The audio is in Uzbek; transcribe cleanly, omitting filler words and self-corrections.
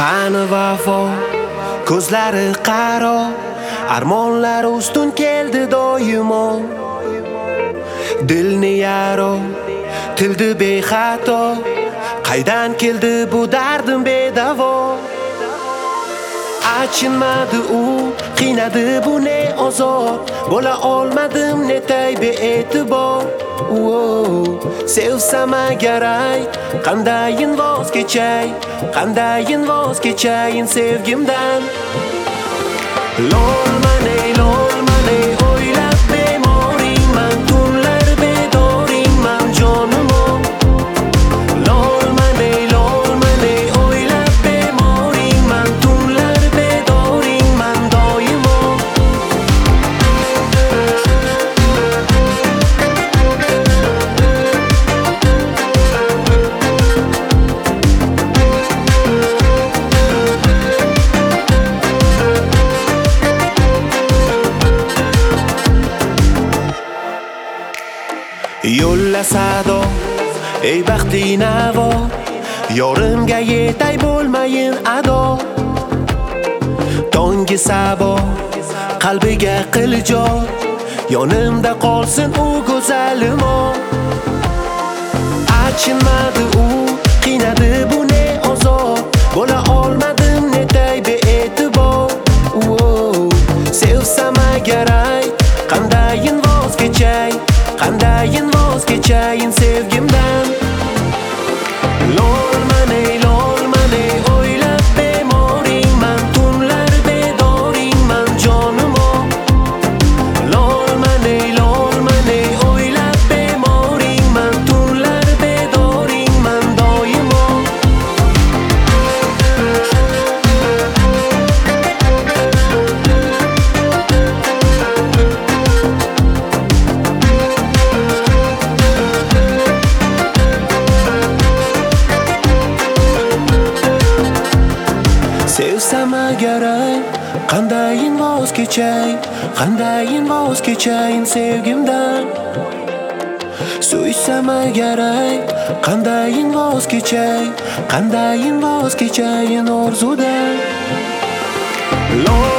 Qani vafo, ko'zlari qaro, armonlar ustun keldi doimo. Dilni yaro, tildi bexato, qaydan keldi bu dardim bedavo. Achinmadi u, qiynadi bu ne azob, bo'la olmadim netay bee'tibor. Sevsam agar ay, qandayin voz kechay, qandayin voz kechayin sevgimdan. Lolman ey o'ylab bemoringman, tunlar bedoringman jonimo. Lolman ey o'ylab bemoringman, tunlar bedoringman doimo. Yo'lla sado, ey baxti navo, yorimga yetay bo'lmayin ado. Tongi sabo, qalbiga qiljo, yonimda qolsin u go'zalimo. Achinmadi u, qiynadi bu ne azob, bo'la olmadim netay bee'tibor. Sevsam agar ay, qandayin voz kechay, qandayin voz kechayin sevgimdan. Lolman ey o'ylab bemoringman, tunlar bedoringman jonimo. Lolman ey o'ylab bemoringman, tunlar bedoringman doimo. Sevsam agar ay, qandayin voz kechay, qandayin voz kechayin sevgimdan. Suysam agar ay, qandayin voz kechay, qandayin voz kechayin orzudan.